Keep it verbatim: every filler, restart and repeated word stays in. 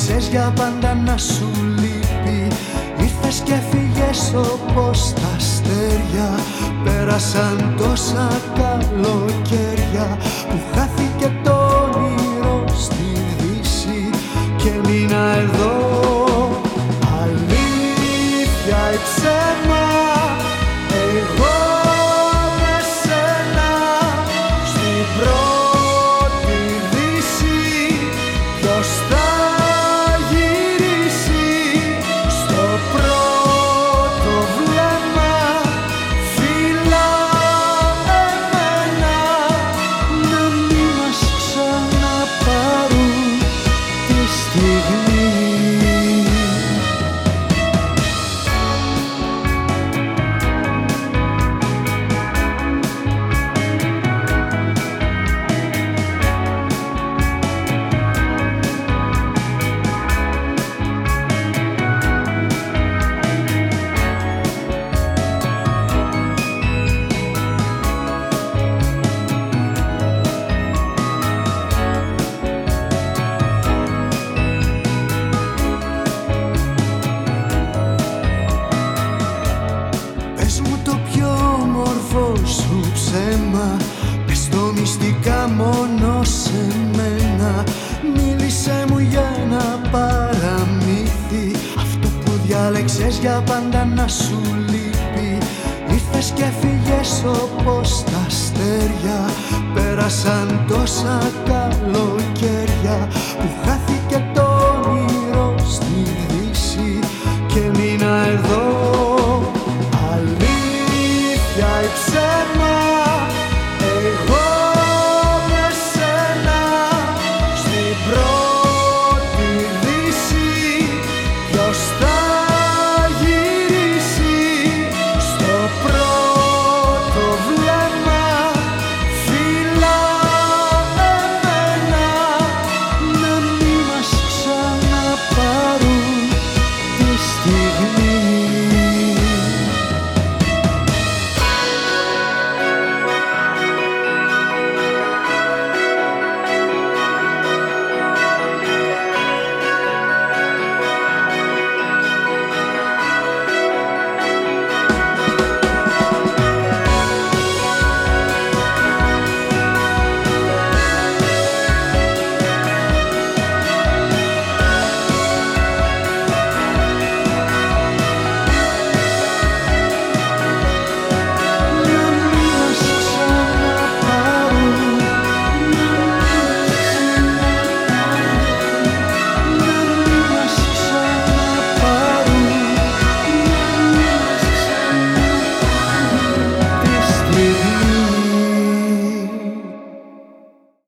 διάλεξες για πάντα να σου λείπει. Ήρθες και φύγες όπως τα αστέρια. Πέρασαν τόσα καλοκαίρια που χάθηκε το όνειρο στη δύση και μείνα εδώ. Αλήθεια ή ψέμα, εγώ με σένα στην πρώτη δύση. Ποιος θα γυρίσει στο πρώτο βλέμμα? Φίλα εμένα, να μην μας ξαναπάρουν τη στιγμή. Πες μου το πιο όμορφο σου ψέμα, πες το μυστικά μόνο σε μένα. Μίλησέ μου για ένα παραμύθι, αυτό που διάλεξες για πάντα να σου λείπει. Ήρθες και φύγες όπως τα αστέρια. Πέρασαν τόσα καλοκαίρια